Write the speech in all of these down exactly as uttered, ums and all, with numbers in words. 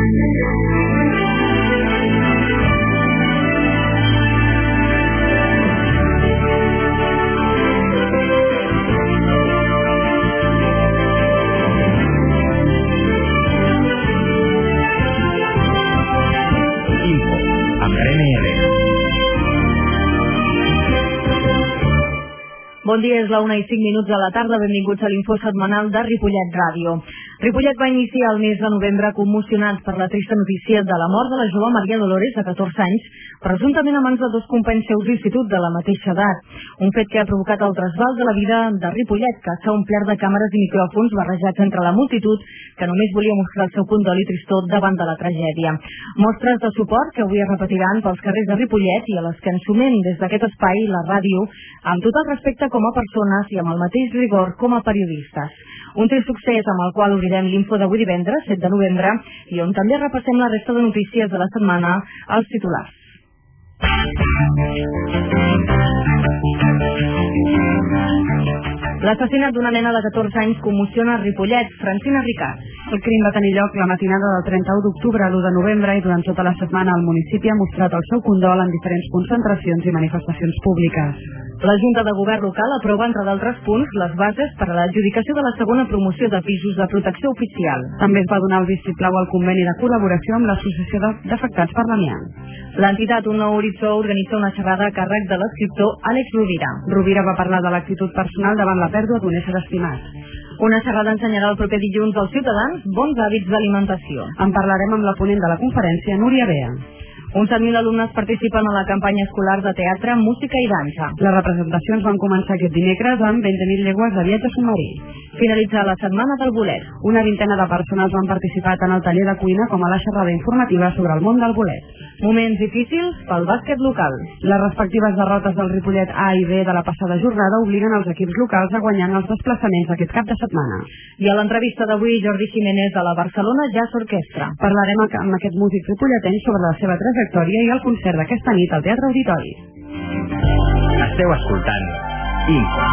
Bon dia, és la una i cinc minuts de la tarda. Benvinguts a l'info setmanal de Ripollet Ràdio. Ripollet va iniciar el mes de novembre commocionats per la trista notícia de la mort de la jove Maria Dolores, de catorze anys, presumptament a mans de dos companys seus d'institut de la mateixa edat. Un fet que ha provocat el trasbals de la vida de Ripollet, que s'ha omplert de càmeres i micròfons barrejats entre la multitud, que només volia mostrar el seu condol i tristor davant de la tragèdia. Mostres de suport que avui es repetiran pels carrers de Ripollet i a les que ens sumem des d'aquest espai, la ràdio, amb tot el respecte com a persones i amb el mateix rigor com a periodistes. Un trist succés amb el qual obrirem l'info d'avui divendres, set de novembre, i on també repassem la resta de notícies de la setmana als titulars. L'assassinat d'una nena de catorze anys commociona Ripollet. Francina Ricard. El crim va tenir lloc la matinada del trenta-u d'octubre a l'u de novembre i durant tota la setmana el municipi ha mostrat el seu condol en diferents concentracions i manifestacions públiques. La Junta de Govern local aprova, entre d'altres punts, les bases per a l'adjudicació de la segona promoció de pisos de protecció oficial. També es va donar el vistiplau al conveni de col·laboració amb l'Associació d'Afectats per l'Amiant. L'entitat Un Nou Horitzó organitza una xerrada a càrrec de l'escriptor Àlex Rovira. Rovira va parlar de l'actitud personal davant la pèrdua d'un ésser estimat. Una xerrada ensenyarà el proper dilluns als ciutadans bons hàbits d'alimentació. En parlarem amb la ponent de la conferència, Núria Bea. Uns set mil alumnes participen a la campanya escolar de teatre, música i dansa. Les representacions van començar aquest dimecres amb vint mil llegües de viatge submarí. Finalitza la setmana del bolet. Una vintena de persones van participar tant al taller de cuina com a la xerrada informativa sobre el món del bolet. Moments difícils pel bàsquet local. Les respectives derrotes del Ripollet A i B de la passada jornada obliguen els equips locals a guanyar els desplaçaments d'aquest cap de setmana. I a l'entrevista d'avui, Jordi Jiménez de la Barcelona Jazz Orquestra. Parlarem amb aquest músic ripolleteny sobre la seva trajectòria i el concert d'aquesta nit al Teatre Auditori. Esteu escoltant Info.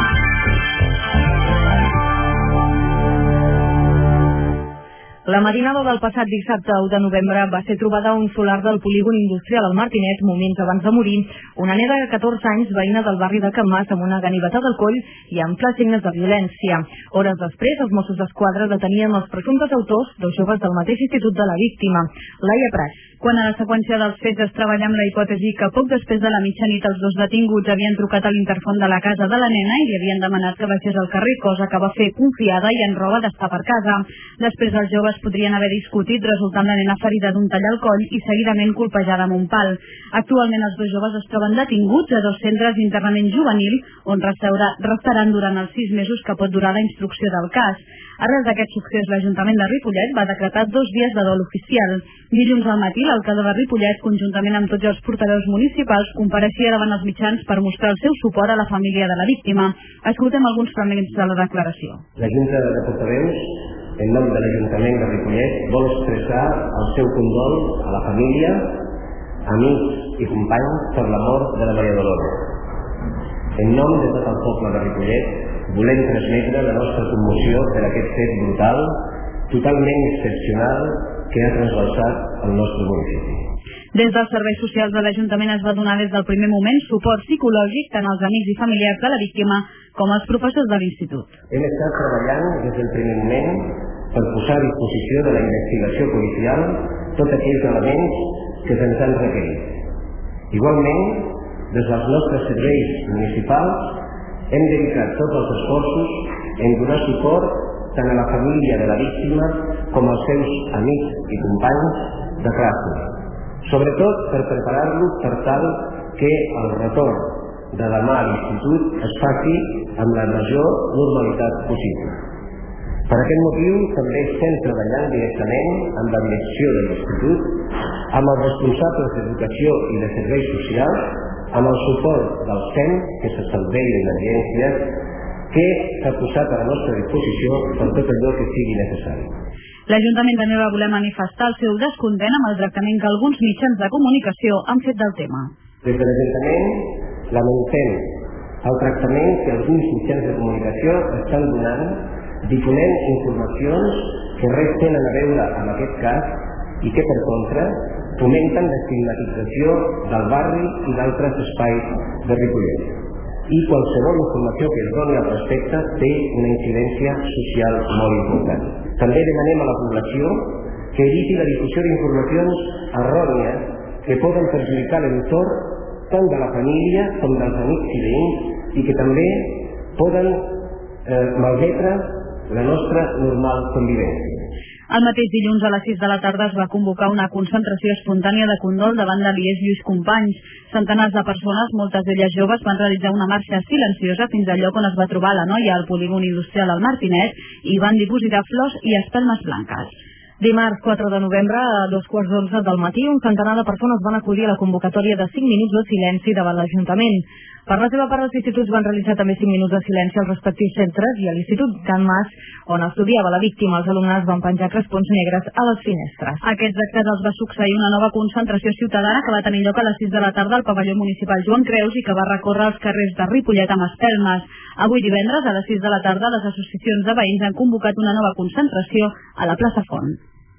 La matinada del passat dissabte u de novembre va ser trobada a un solar del polígon industrial al Martinet, moments abans de morir, una nena de catorze anys, veïna del barri de Can Mas, amb una ganiveta del coll i amb clars signes de violència. Hores després, els Mossos d'Esquadra detenien els presumptes autors, dos joves del mateix institut de la víctima, Laia Prats. Quan a la seqüència dels fets es treballa amb la hipòtesi que poc després de la mitjanit els dos detinguts havien trucat a l'interfon de la casa de la nena i li havien demanat que baixés al carrer, cosa que va fer confiada i en roba d'estar per casa. Després els joves podrien haver discutit, resultant la nena ferida d'un tall al coll i seguidament colpejada amb un pal. Actualment els dos joves es troben detinguts a dos centres d'internament juvenil on restaran durant els sis mesos que pot durar la instrucció del cas. Arrel d'aquest succés, l'Ajuntament de Ripollet va decretar dos dies de dol oficial. Dilluns al matí, l'alcalde de Ripollet, conjuntament amb tots els portaveus municipals, compareixia davant els mitjans per mostrar el seu suport a la família de la víctima. Escoltem alguns fragments de la declaració. La Junta de Portaveus, en nom de l'Ajuntament de Ripollet, vol expressar el seu condol a la família, amics i companys per la mort de la Maria Dolores. En nom de tot el poble de Ripollet, volem transmetre la nostra commoció per aquest fet brutal, totalment excepcional, que ha trasbalsat el nostre municipi. Des dels serveis socials de l'Ajuntament es va donar des del primer moment suport psicològic tant als amics i familiars de la víctima com als professors de l'institut. Hem estat treballant des del primer moment per posar a disposició de la investigació policial tots aquells elements que se'ns han requerit. Igualment, des dels nostres serveis municipals hem dedicat tots els esforços en donar suport tant a la família de la víctima com als seus amics i companys de classe, sobretot per preparar-los per tal que el retorn de demà a l'institut es faci amb la major normalitat possible. Per aquest motiu també estem treballant directament amb la direcció de l'institut, amb els responsables d'educació i de serveis socials, amb el suport del S E M, que és el Servei d'Emergències, que s'ha posat a la nostra disposició per tot allò que sigui necessari. L'Ajuntament també va voler manifestar el seu descontent amb el tractament que alguns mitjans de comunicació han fet del tema. Des de l'Ajuntament lamentem el tractament que alguns mitjans de comunicació estan donant, difonent informacions que res tenen a veure amb aquest cas i que, per contra, fomenten l'estigmatització del barri i d'altres espais de Ripollet. I qualsevol informació que es doni al respecte té una incidència social molt important. També demanem a la població que eviti la difusió d'informacions errònies que poden perjudicar l'entorn tant de la família com dels amics i veïns i que també poden eh, malmetre la nostra normal convivència. El mateix dilluns a les sis de la tarda es va convocar una concentració espontània de condol davant de l'I E S Lluís Companys. Centenars de persones, moltes d'elles joves, van realitzar una marxa silenciosa fins al lloc on es va trobar la noia al polígon industrial al Martinet i van dipositar flors i espelmes blanques. Dimarts quatre de novembre, a dos quarts d'onze del matí, un centenar de persones van acudir a la convocatòria de cinc minuts de silenci davant l'Ajuntament. Per la seva part, els instituts van realitzar també cinc minuts de silenci als respectius centres i a l'Institut Can Mas, on estudiava la víctima, els alumnes van penjar crespons negres a les finestres. Aquests actes els va succeir una nova concentració ciutadana que va tenir lloc a les sis de la tarda al pavelló municipal Joan Creus i que va recórrer els carrers de Ripollet amb espelmes. Avui divendres, a les sis de la tarda, les associacions de veïns han convocat una nova concentració a la plaça Font.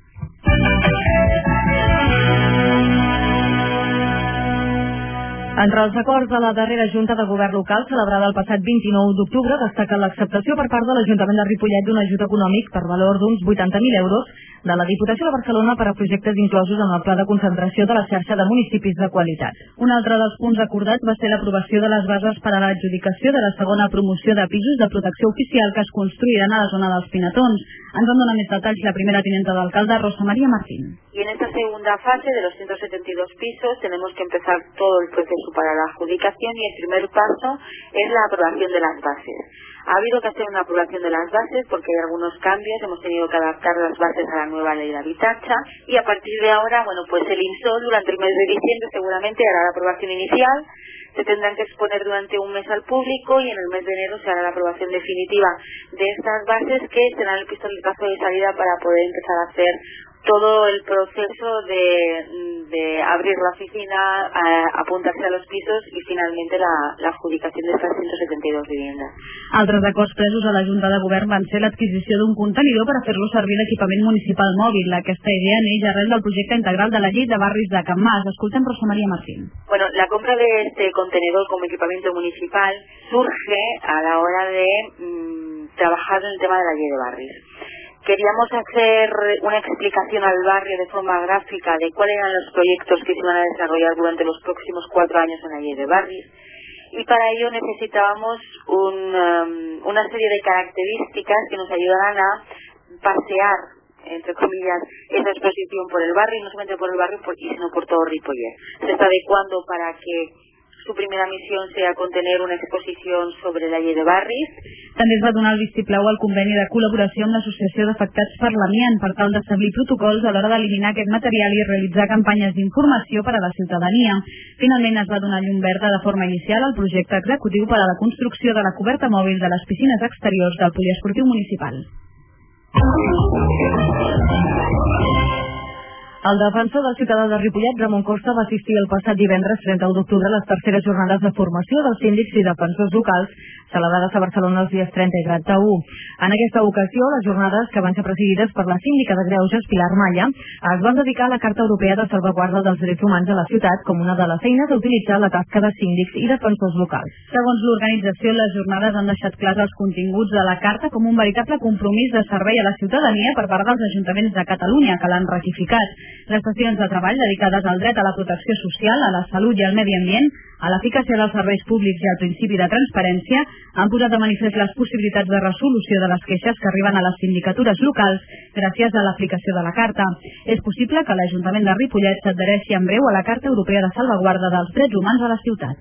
Entre els acords de la darrera Junta de Govern local celebrada el passat vint-i-nou d'octubre destaca l'acceptació per part de l'Ajuntament de Ripollet d'un ajut econòmic per valor d'uns vuitanta mil euros de la Diputació de Barcelona per a projectes inclosos en el pla de concentració de la xarxa de municipis de qualitat. Un altre dels punts acordats va ser l'aprovació de les bases per a l'adjudicació de la segona promoció de pisos de protecció oficial que es construiran a la zona dels Pinatons. Ens en dona més detalls la primera tinenta d'alcalde, Rosa María Martín. Y en esta segunda fase de los ciento setenta y dos pisos tenemos que empezar todo el proceso para la adjudicación y el primer paso es la aprobación de las bases. Ha habido que hacer una aprobación de las bases porque hay algunos cambios, hemos tenido que adaptar las bases a la nueva ley de habitatge y a partir de ahora, bueno, pues el INSOL durante el mes de diciembre seguramente hará la aprobación inicial, se tendrán que exponer durante un mes al público y en el mes de enero se hará la aprobación definitiva de estas bases que serán el pistoletazo de salida para poder empezar a hacer todo el proceso de, de abrir la oficina, a, apuntarse a los pisos y finalmente la, la adjudicación de estas ciento setenta y dos viviendas. Altres acords presos a la Junta de Govern van ser l'adquisició d'un contenidor per a fer-lo servir d'equipament municipal mòbil. Aquesta idea neix arrel del projecte integral de la llei de barris de Can Mas. Escoltem Rosa María Martín. Bueno, la compra de este contenedor como equipamiento municipal surge a la hora de mmm, trabajar en el tema de la ley de barrios. Queríamos hacer una explicación al barrio de forma gráfica de cuáles eran los proyectos que se iban a desarrollar durante los próximos cuatro años en la ley de barrios y para ello necesitábamos un, um, una serie de características que nos ayudaran a pasear, entre comillas, esa exposición por el barrio y no solamente por el barrio sino por todo Ripollet. Se está adecuando para que su primera misión sea contener una exposición sobre la llei de barris. També es va donar el vistiplau al conveni de col·laboració amb l'Associació d'Afectats per l'Amiant per tal d'establir protocols a l'hora d'eliminar aquest material i realitzar campanyes d'informació per a la ciutadania. Finalment es va donar llum verda de forma inicial al projecte executiu per a la construcció de la coberta mòbil de les piscines exteriors del poliesportiu municipal. El defensor del ciutadà de Ripollet, Ramon Costa, va assistir el passat divendres trenta-u d'octubre a les terceres jornades de formació dels síndics i defensors locals celebrades a Barcelona els dies trenta i trenta i u. En aquesta ocasió, les jornades, que van ser presidides per la síndica de Greuges, Pilar Malla, es van dedicar a la Carta Europea de Salvaguarda dels Drets Humans a la ciutat com una de les eines a utilitzar la tasca de síndics i defensors locals. Segons l'organització, les jornades han deixat clars els continguts de la Carta com un veritable compromís de servei a la ciutadania per part dels ajuntaments de Catalunya, que l'han ratificat. Les sessions de treball dedicades al dret a la protecció social, a la salut i al medi ambient, a l'eficàcia dels serveis públics i al principi de transparència han posat de manifest les possibilitats de resolució de les queixes que arriben a les sindicatures locals gràcies a l'aplicació de la Carta. És possible que l'Ajuntament de Ripollet s'adhereixi en breu a la Carta Europea de Salvaguarda dels Drets Humans a la ciutat.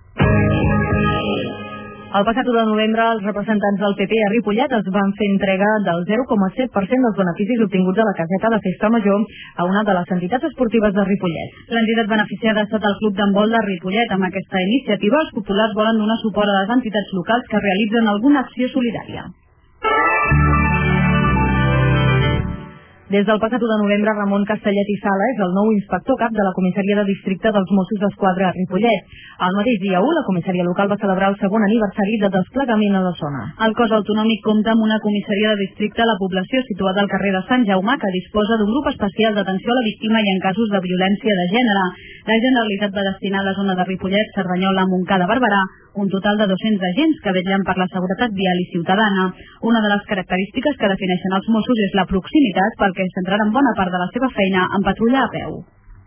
El passat u de novembre, els representants del P P a Ripollet es van fer entrega del zero coma set per cent dels beneficis obtinguts a la caseta de Festa Major a una de les entitats esportives de Ripollet. L'entitat beneficiada ha estat el Club d'Handbol de Ripollet. Amb aquesta iniciativa, els populars volen donar suport a les entitats locals que realitzen alguna acció solidària. Des del passat u de novembre, Ramon Castellet i Sala és el nou inspector cap de la comissaria de districte dels Mossos d'Esquadra a Ripollet. El mateix dia u, la comissaria local va celebrar el segon aniversari de desplegament a la zona. El cos autonòmic compta amb una comissaria de districte a la població situada al carrer de Sant Jaume, que disposa d'un grup especial d'atenció a la víctima i en casos de violència de gènere. La Generalitat va destinar a la zona de Ripollet, Cerdanyola, Montcada, Barberà, un total de dos-cents agents que vetllen per la seguretat vial i ciutadana. Una de les característiques que defineixen els Mossos és la proximitat, pel que centraran bona part de la seva feina en patrullar a peu.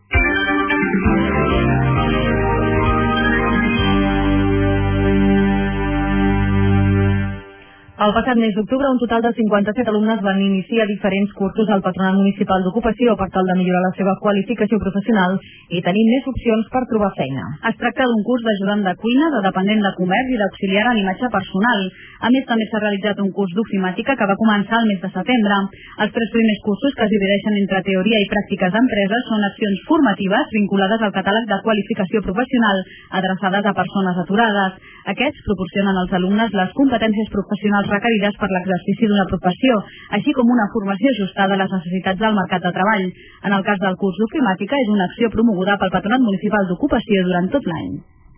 El passat mes d'octubre, un total de cinquanta-set alumnes van iniciar diferents cursos al Patronat Municipal d'Ocupació per tal de millorar la seva qualificació professional i tenir més opcions per trobar feina. Es tracta d'un curs d'ajudant de cuina, de dependent de comerç i d'auxiliar en imatge personal. A més, també s'ha realitzat un curs d'ofimàtica que va començar el mes de setembre. Els tres primers cursos, que es divideixen entre teoria i pràctiques d'empreses, són accions formatives vinculades al catàleg de qualificació professional adreçades a persones aturades. Aquests proporcionen als alumnes les competències professionals requerides per l'exercici d'una professió, així com una formació ajustada a les necessitats del mercat de treball. En el cas del curs d'ofimàtica, és una acció promoguda pel Patronat Municipal d'Ocupació durant tot l'any.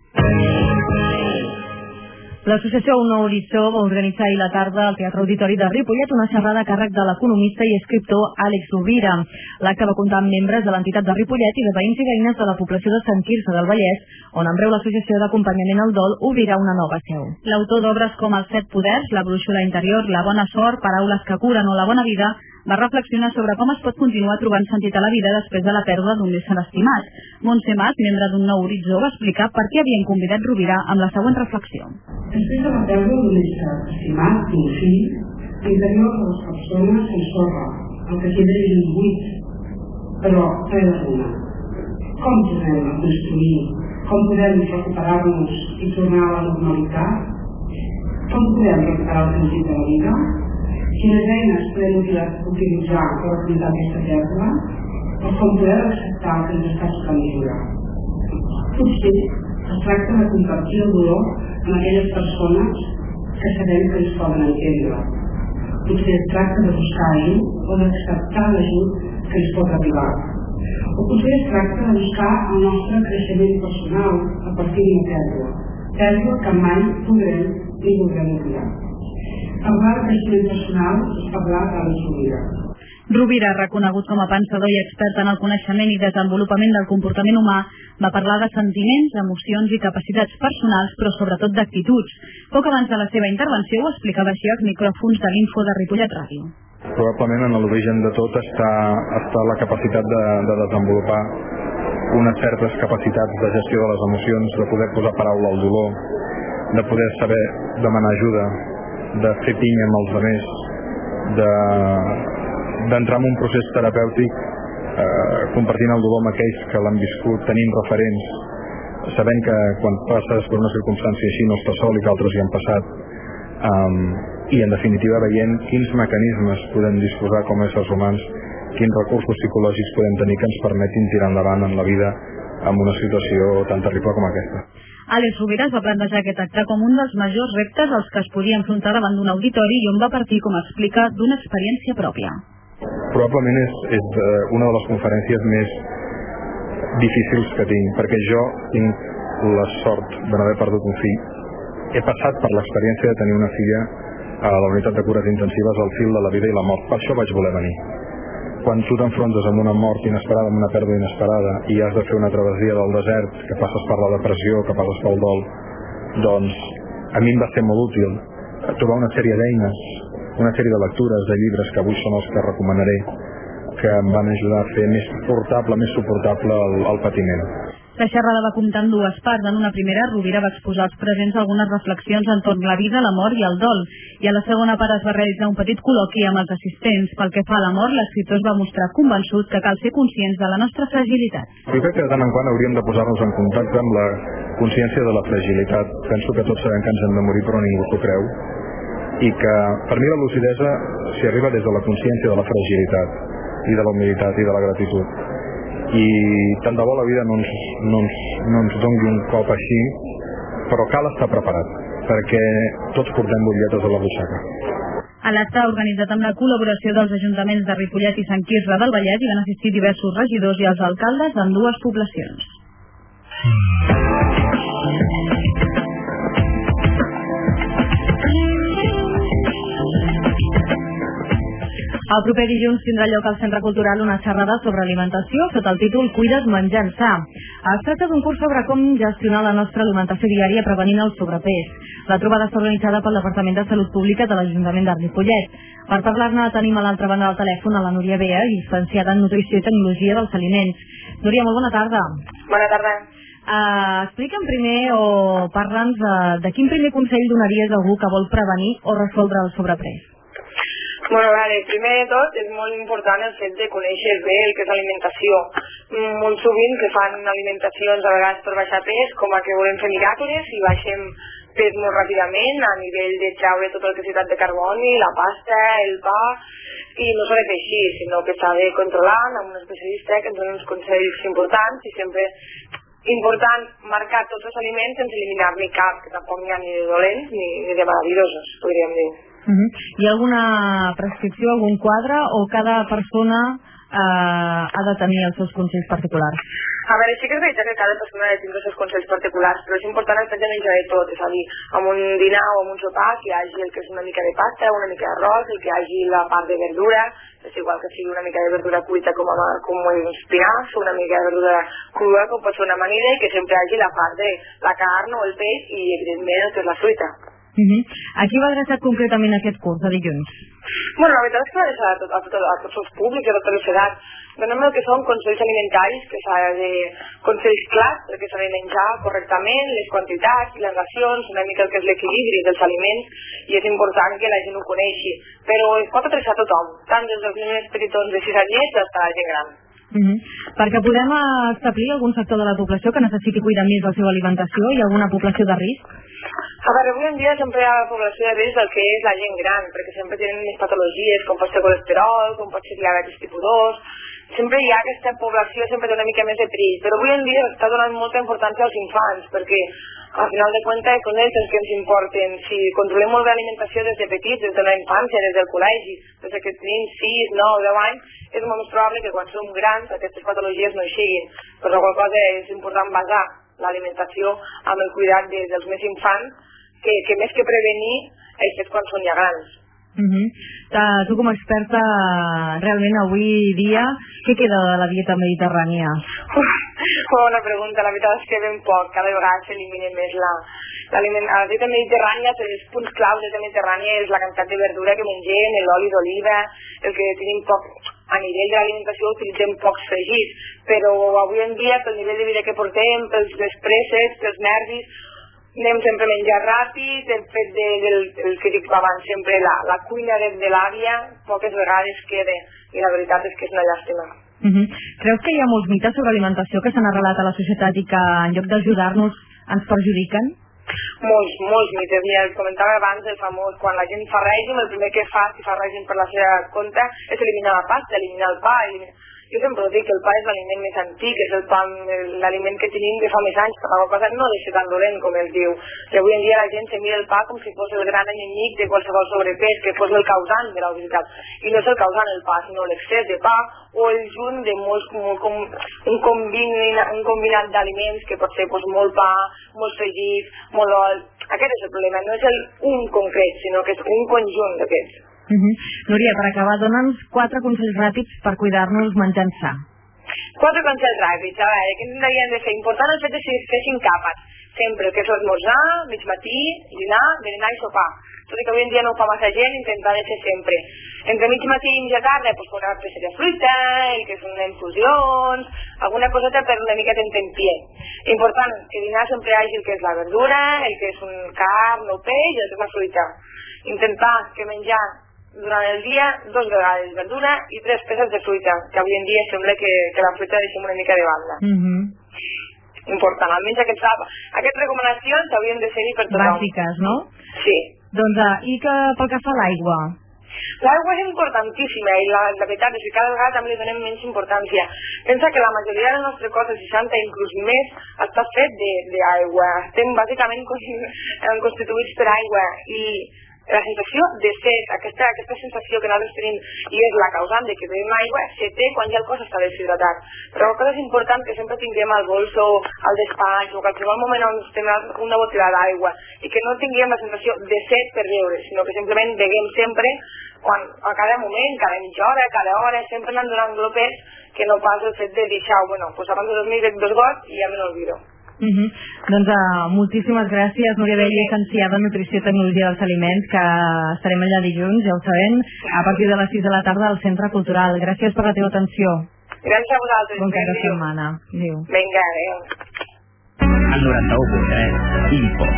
L'associació Un Nou Horitzó va organitzar ahir la tarda al Teatre Auditori de Ripollet una xerrada a càrrec de l'economista i escriptor Àlex Rovira. L'acte va comptar amb membres de l'entitat de Ripollet i de veïns i veïnes de la població de Sant Quirze del Vallès, on en breu l'associació d'acompanyament al dol obrirà una nova seu. L'autor d'obres com Els set poders, La brúixola interior, La bona sort, Paraules que curen o La bona vida va reflexionar sobre com es pot continuar trobant sentit a la vida després de la pèrdua d'un ésser estimat. Montse Mas, membre d'Un Nou Horitzó, va explicar per què havien convidat Rovira amb la següent reflexió. Després de la pèrdua d'un ésser estimat, d'un fill, l'interior de les persones s'ensorra, el que queda és un buit, però ple de runa. Com podem construir? Com podem recuperar-nos i tornar a la normalitat? Com podem recuperar el sentit de la vida? Quines eines podem utilitzar per afrontar aquesta pèrdua? O com podem acceptar que ens està tocant viure? Potser es tracta de compartir el dolor amb aquelles persones que sabem que ens poden entendre. Potser es tracta de buscar ajut o d'acceptar l'ajut que ens pot arribar. O potser es tracta de buscar el nostre creixement personal a partir d'una pèrdua, pèrdua que mai podrem ni voldrem oblidar. Parlar de creixement personal és parlar de la Rovira. Rovira, reconegut com a pensador i expert en el coneixement i desenvolupament del comportament humà, va parlar de sentiments, emocions i capacitats personals, però sobretot d'actituds. Poc abans de la seva intervenció ho explicava així als micròfons de l'Info de Ripollet Ràdio. Probablement en l'origen de tot està, està la capacitat de, de desenvolupar unes certes capacitats de gestió de les emocions, de poder posar paraula al dolor, de poder saber demanar ajuda, de fer pinya amb els altres, de d'entrar en un procés terapèutic eh, compartint el dolor amb aquells que l'han viscut, tenint referents, sabent que quan passes per una circumstància així no estàs sol i que altres hi han passat, um, i en definitiva veient quins mecanismes podem disposar com a éssers humans, quins recursos psicològics podem tenir que ens permetin tirar endavant en la vida en una situació tan terrible com aquesta. Àlex Rovira es va plantejar aquest acte com un dels majors reptes als que es podia enfrontar davant d'un auditori i on va partir, com explica, d'una experiència pròpia. Probablement és, és una de les conferències més difícils que tinc, perquè jo tinc la sort de no haver perdut un fill. He passat per l'experiència de tenir una filla a la unitat de cures intensives al fil de la vida i la mort. Per això vaig voler venir. Quan tu t'enfrontes amb una mort inesperada, amb una pèrdua inesperada, i has de fer una travessia del desert, que passes per la depressió, que passes pel dol, doncs a mi em va ser molt útil trobar una sèrie d'eines, una sèrie de lectures, de llibres que avui són els que recomanaré, que em van ajudar a fer més portable, més suportable el, el patiment. La xerrada va comptar en dues parts. En una primera, Rovira va exposar als presents algunes reflexions entorn la vida, la mort i el dol. I a la segona part es va realitzar un petit col·loqui amb els assistents. Pel que fa a la mort, l'escriptor es va mostrar convençut que cal ser conscients de la nostra fragilitat. Jo crec que de tant en quant hauríem de posar-nos en contacte amb la consciència de la fragilitat. Penso que tots sabem que ens hem de morir, però ningú s'ho creu. I que, per mi, la lucidesa s'hi arriba des de la consciència de la fragilitat i de la humilitat i de la gratitud. I tant de bo la vida no ens, no ens, no ens doni un cop així, però cal estar preparat, perquè tots portem butlletes a la butxaca. A l'acte organitzat amb la col·laboració dels ajuntaments de Ripollet i Sant Quirze del Vallès hi van assistir diversos regidors i els alcaldes d'ambdues poblacions. El proper dilluns tindrà lloc al Centre Cultural una xerrada sobre alimentació sota el títol Cuida't menjant sa. Es tracta d'un curs sobre com gestionar la nostra alimentació diària prevenint el sobrepès. La trobada està organitzada pel Departament de Salut Pública de l'Ajuntament de Ripollet. Per parlar-ne tenim a l'altra banda del telèfon a la Núria Bea, llicenciada en Nutrició i Tecnologia dels Aliments. Núria, molt bona tarda. Bona tarda. Uh, explica'm primer o parla'ns de, de quin primer consell donaries a algú que vol prevenir o resoldre el sobrepès. Bueno, vale, primer de tot és molt important el fet de conèixer bé el que és alimentació. Molt sovint que fan alimentacions a vegades per baixar pes, com a que volem fer miracles i baixem pes molt ràpidament a nivell de treure tot el que és hidratat de carboni, la pasta, el pa, i no s'ha de fer així, sinó que s'ha de controlar amb un especialista que ens dona uns consells importants i sempre important marcar tots els aliments sense eliminar-ne cap, que tampoc n'hi ha ni de dolents ni, ni de meravellosos, podríem dir. Uh-huh. Hi ha alguna prescripció, algun quadre, o cada persona eh, ha de tenir els seus consells particulars? A veure, sí que és veritat que cada persona ha de tenir els seus consells particulars, però és important el fet de menjar de tot, és a dir, amb un dinar o amb un sopar que hi hagi el que és una mica de pasta, una mica d'arròs, el que hi hagi la part de verdura, és igual que sigui una mica de verdura cuita com, a, com un espinaç, una mica de verdura crua com pot ser una amanida, i que sempre hi hagi la part de la carn o el peix i evidentment el que és la fruita. Uh-huh. A qui va adreçat concretament aquest curs de dilluns? Bueno, la veritat és que va adreçat a, tot, a, tot, a tots els públics, a totes les edats. Donem el que són consells alimentaris, que s'ha de consells clars, el que s'ha de menjar correctament, les quantitats, les racions, una mica el que és l'equilibri dels aliments, i és important que la gent ho coneixi. Però es pot adreçar a tothom, tant des dels nens petitons de sis anyets fins a la gent gran. Uh-huh. Perquè podem establir algun sector de la població que necessiti cuidar més la seva alimentació i alguna població de risc? A veure, avui en dia sempre hi ha la població de risc del que és la gent gran, perquè sempre tenen més patologies, com pot ser colesterol, com pot ser diabetis tipus dos, sempre hi ha aquesta població, sempre té una mica més de perill, però avui en dia està donant molta importància als infants, perquè al final de comptes són ells els que ens importen. Si controlem molt bé l'alimentació des de petits, des de la infància, des del col·legi, des que tenim sis, nou, deu anys, és molt més probable que quan som grans aquestes patologies no hi siguin. Per la qual cosa és important basar l'alimentació amb el cuidat de, dels més infants, que, que més que prevenir és fet quan són ja grans. Uh-huh. uh, tu com a experta, realment avui dia, què queda de la dieta mediterrània? Uf, bona pregunta, la veritat és que ben poc, cada vegada s'elimina més la, la dieta mediterrània, els punts claus de la dieta mediterrània és la quantitat de verdura que mengem, l'oli d'oliva, el que tenim poc, a nivell de l'alimentació utilitzem pocs fregits, però avui en dia pel nivell de vida que portem, pels les presses, pels nervis, anem sempre a menjar ràpid, el fet de, del el que dic abans, sempre la, la cuina de, de l'àvia, poques vegades queda, i la veritat és que és una llàstima. Uh-huh. Creus que hi ha molts mites sobre alimentació que s'han arrelat a la societat i que en lloc d'ajudar-nos ens perjudiquen? Molts, molts mites. Mira, el comentava abans el famós, quan la gent fa règim, el primer que fa, si fa règim per la seva compte, és eliminar la pasta, eliminar el pa, eliminar... Jo sempre ho dic, que el pa és l'aliment més antic, és el pa, l'aliment que tenim de fa més anys, per la cosa no deixa tan dolent com es diu. Que avui en dia la gent se mira el pa com si fos el gran enemic de qualsevol sobrepès, que fos el causant de l'obesitat. I no és el causant el pa, sinó l'excés de pa o el junt de molts, molt, com, un, combinat, un combinat d'aliments que pot ser doncs, molt pa, molts fregits, molt oli. Aquest és el problema, no és el un concret, sinó que és un conjunt d'aquests. Uh-huh. Núria, per acabar, dona'ns quatre consells ràpids per cuidar-nos menjant sa. Quatre consells ràpids, a veure, què tindrien de fer? Important el fet de que fessin capes. Sempre el que és l'esmorzar, mig matí, dinar, berenar i sopar. Tot i que avui en dia no ho fa massa gent, intentar de fer sempre. Entre mig matí i mitja tarda, doncs posar una peça de fruita, el que són infusions, alguna coseta per una mica d'entempie. Important que dinar sempre hi hagi el que és la verdura, el que és un carn o peix i el que és la fruita. Intentar que menjar durant el dia dos vegades verdura i tres peces de fruita, que avui en dia sembla que, que la fruita deixem una mica de banda. Uh-huh. Important, almenys aquests, aquestes recomanacions haurien de ser-hi per tothom. Bàsiques, no? Sí. Doncs, uh, i que pel que fa a l'aigua? L'aigua és importantíssima i la, la veritat és que cada vegada també li donem menys importància. Pensa que la majoria del nostre cos, el seixanta inclús més, està fet d'aigua. Estem bàsicament constituïts per aigua i la sensació de set, aquesta, aquesta sensació que nosaltres tenim i és la causant de que bevem aigua, se té quan ja el cos està deshidratat. Però una cosa és important que sempre tinguem al bolso, al despatx o qualsevol moment on tenim una botella d'aigua i que no tinguem la sensació de set per beure, sinó que simplement beguem sempre quan, a cada moment, cada mitja hora, cada hora, sempre anant donant glopets, que no pas el fet de deixar, bueno, pues abans de dormir bec dos gots i ja me n'olvido. Uh -huh. Doncs uh, moltíssimes gràcies, Núria Vell, llicenciada en Nutrició i Tecnologia dels Aliments, que estarem allà dilluns, ja ho sabem, a partir de les sis de la tarda al Centre Cultural. Gràcies per la teva atenció. Gràcies a vosaltres. Bon cap de setmana. Adéu. Vinga, adéu. El noranta-u punt tres, Info.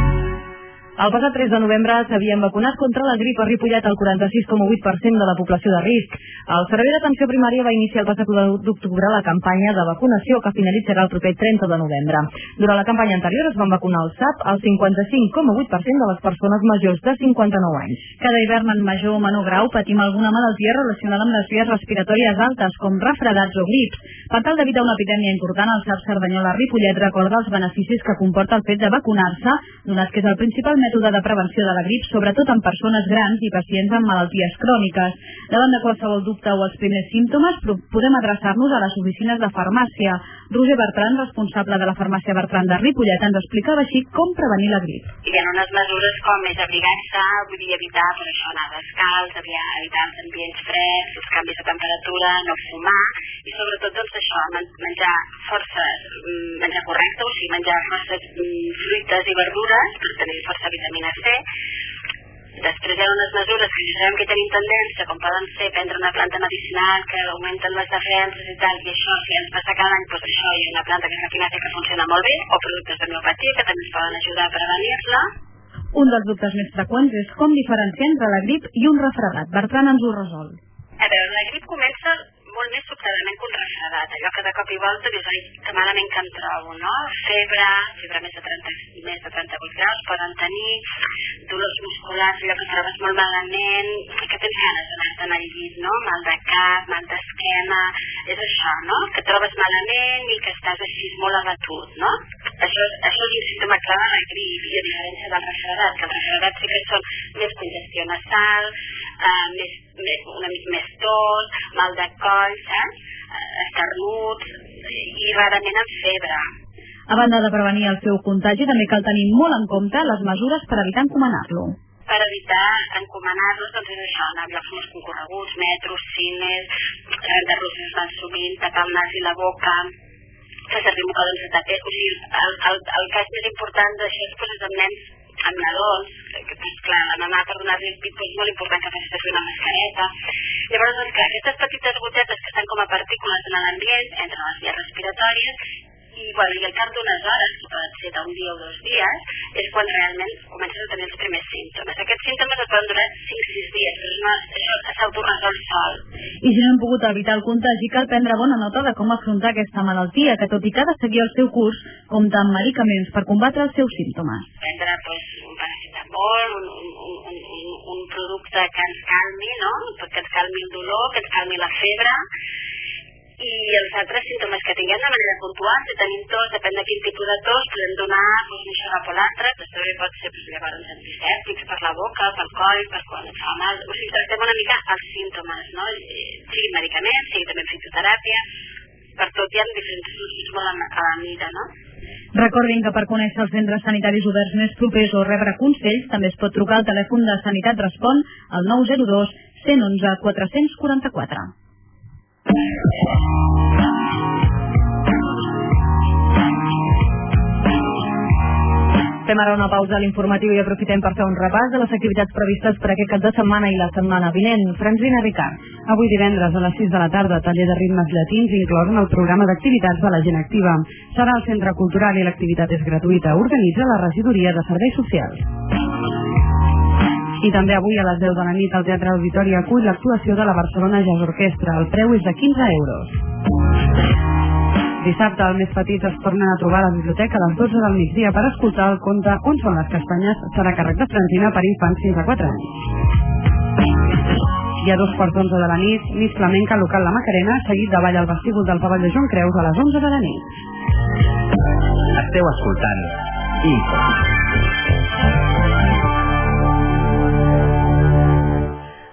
El passat tres de novembre s'havien vacunat contra la grip a Ripollet el quaranta-sis coma vuit per cent de la població de risc. El Servei d'Atenció Primària va iniciar el passat u d'octubre la campanya de vacunació que finalitzarà el proper trenta de novembre. Durant la campanya anterior es van vacunar al S A P al cinquanta-cinc coma vuit per cent de les persones majors de cinquanta-nou anys. Cada hivern en major o menor grau patim alguna malaltia relacionada amb les vies respiratòries altes, com refredats o grips. Per tal d'evitar una epidèmia important, el S A P Cerdanyola Ripollet recorda els beneficis que comporta el fet de vacunar-se, donat que és el principal mètode de prevenció de la grip, sobretot en persones grans i pacients amb malalties cròniques. Davant de qualsevol dubte o els primers símptomes, podem adreçar-nos a les oficines de farmàcia. Roger Bertran, responsable de la farmàcia Bertran de Ripollet, ens explicava així com prevenir la grip. Hi ha unes mesures com és abrigar-se, vull dir, evitar per això anar descalç, evitar els ambients freds, els canvis de temperatura, no fumar, i sobretot doncs això, menjar força, menjar correcte, o sigui, menjar força fruites i verdures per tenir força vitamina C. Després hi ha unes mesures que ja sabem que tenim tendència, com poden ser prendre una planta medicinal que augmenten les defenses i tal, i això, si ens passa cada any, doncs això, hi ha una planta que és la quinàtica que funciona molt bé, o productes de homeopatia que també ens poden ajudar a prevenir-la. Un dels dubtes més freqüents és com diferenciar entre la grip i un refredat. Bertran ens ho resol. A veure, la grip comença molt més sobtadament que un refredat, allò que de cop i volta dius, ai, que malament que em trobo, no? Febre, febre més de trenta, més de trenta-vuit graus, poden tenir dolors musculars, allò que trobes molt malament, que tens ganes d'anar-te'n al llit, no? Mal de cap, mal d'esquena, és això, no? Que trobes malament i que estàs així molt abatut, no? Això, això és un símptoma clar de la grip, i a diferència del refredat, que el refredat sí que són més congestió nasal, uh, més, més, una mica més tos, mal de coll, saps? Esternuts i rarament amb febre. A banda de prevenir el seu contagi, també cal tenir molt en compte les mesures per evitar encomanar-lo. Per evitar encomanar-los, doncs és això, anar a llocs concorreguts, metros, cines, de rosses van sovint, tapar el nas i la boca, fer servir mocadors de taper. O sigui, el, el, el cas més important d'això és doncs, amb nens, amb nadons, que doncs, clar, la mamà per donar-li el pit doncs, és molt important que faci servir una mascareta. Llavors, doncs, clar, aquestes petites gotetes que estan com a partícules en l'ambient, entren a les vies respiratòries, i, bueno, i al cap d'unes hores, que poden ser d'un dia o dos dies, és quan realment comences a tenir els primers símptomes. Aquests símptomes es poden durar cinc a sis dies, però no, això s'autoresol sol. I si no hem pogut evitar el contagi, cal prendre bona nota de com afrontar aquesta malaltia, que tot i que ha de seguir el seu curs, compta amb medicaments per combatre els seus símptomes. Prendre, doncs, un paracetamol, un, un, un, un, un producte que ens calmi, no? Que ens calmi el dolor, que ens calmi la febre, i els altres símptomes que tinguem de manera puntual, si tenim tos, depèn de quin tipus de tos, podem donar doncs, un xarapolatre, que també pot ser doncs, llavors antisèptics per la boca, pel coll, per quan et fa mal, o sigui, tractem una mica els símptomes, no? Sigui medicaments, sigui també fitoteràpia, per tot hi ha diferents usos molt a la mida, no? Recordin que per conèixer els centres sanitaris oberts més propers o rebre consells també es pot trucar al telèfon de Sanitat Respon al nou zero dos, cent onze, quatre cents quaranta-quatre. Fem ara una pausa a l'informatiu i aprofitem per fer un repàs de les activitats previstes per aquest cap de setmana i la setmana vinent. Franzina Ricard. Avui divendres a les sis de la tarda, taller de ritmes llatins inclòs en el programa d'activitats de la gent activa. Serà al Centre Cultural i l'activitat és gratuïta. Organitza la Regidoria de Serveis Socials. I també avui a les deu de la nit al Teatre Auditori acull l'actuació de la Barcelona Jazz Orquestra. El preu és de quinze euros. Dissabte, els més petits es tornen a trobar a la biblioteca a les dotze del migdia per escoltar el conte On són les castanyes? Serà càrrec de Franzina per infants fins a quatre anys. I a dos quarts d'onze de la nit, Miss Flamenca local La Macarena, seguit de ball al vestíbul del pavelló Joan Creus a les onze de la nit. Esteu escoltant Info.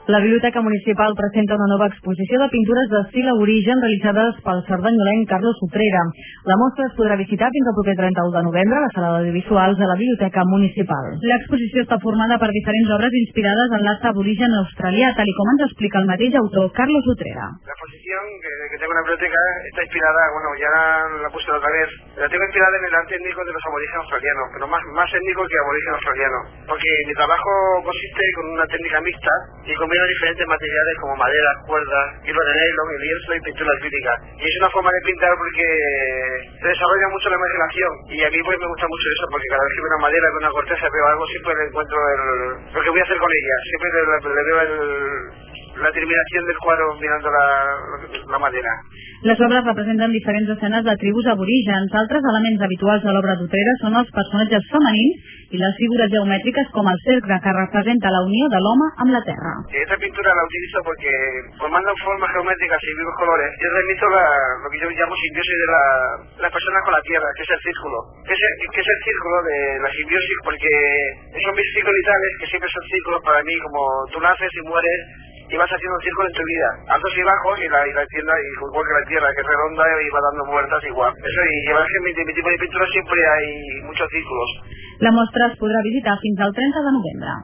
La Biblioteca Municipal presenta una nova exposició de pintures d'estil aborigen realitzades pel sardanyolenc Carlos Utrera. La mostra es podrà visitar fins al proper trenta-u de novembre a la sala d'audiovisuals de la Biblioteca Municipal. L'exposició està formada per diferents obres inspirades en l'art aborigen australià, tal i com ens explica el mateix autor, Carlos Utrera. La exposición que, que tengo en la biblioteca está inspirada, bueno, ya la puse otra vez, la tengo inspirada en el arte étnico de los aborígenes australianos, pero más, más étnico que aborigen australiano, porque mi trabajo consiste con una técnica mixta y combino diferentes materiales como madera, cuerdas, hilo de nylon, el lienzo y pintura acrílica. Y es una forma de pintar porque se desarrolla mucho la imaginación y a mí pues me gusta mucho eso, porque cada vez que veo una madera, veo una corteza, veo algo, siempre le encuentro el, lo que voy a hacer con ella, siempre le, le veo el, la terminación del cuadro mirando la, la madera. Les obres representen diferents escenes de tribus aborígens. Altres elements habituals de l'obra d'Utrera són els personatges femenins i les figures geomètriques com el cercle, que representa la unió de l'home amb la terra. Esta pintura la utilizo porque formando formas geométricas y vivos colores, yo remito la, lo que yo llamo simbiosis de la, las personas con la tierra, que es el círculo. Que es el, que es el círculo de la simbiosis, porque son mis ciclos vitales, que siempre son círculos para mí, como tú naces y mueres, y vas haciendo un círculo en tu vida, altos y bajos, y la, y la tierra, y igual que la tierra, que es redonda y va dando vueltas igual. Eso, y llevar que en mi, mi tipo de pintura siempre hay muchos círculos. La mostra es podrà visitar fins al trenta de novembre.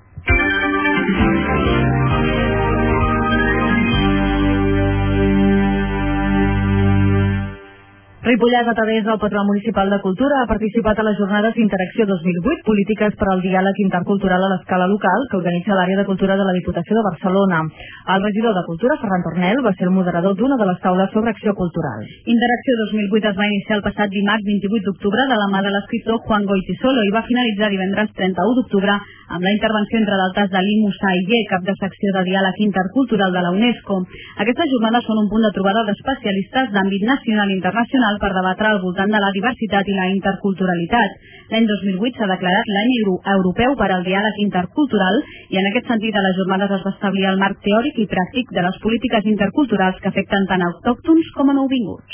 Ripollet, a través del Patró Municipal de Cultura, ha participat a les jornades Interacció dos mil vuit, polítiques per al diàleg intercultural a l'escala local, que organitza l'àrea de cultura de la Diputació de Barcelona. El regidor de Cultura, Ferran Tornel, va ser el moderador d'una de les taules sobre acció cultural. Interacció dos mil vuit es va iniciar el passat dimarts vint-i-vuit d'octubre de la mà de l'escriptor Juan Goytisolo i va finalitzar divendres trenta-u d'octubre amb la intervenció, entre d'altres, d'Ali Musa Ille, cap de secció de diàleg intercultural de la UNESCO. Aquestes jornades són un punt de trobada d'especialistes d'àmbit nacional i internacional per debatre al voltant de la diversitat i la interculturalitat. L'any dos mil vuit s'ha declarat l'any europeu per al diàleg intercultural i en aquest sentit a les jornades es va establir el marc teòric i pràctic de les polítiques interculturals que afecten tant autòctons com a nouvinguts.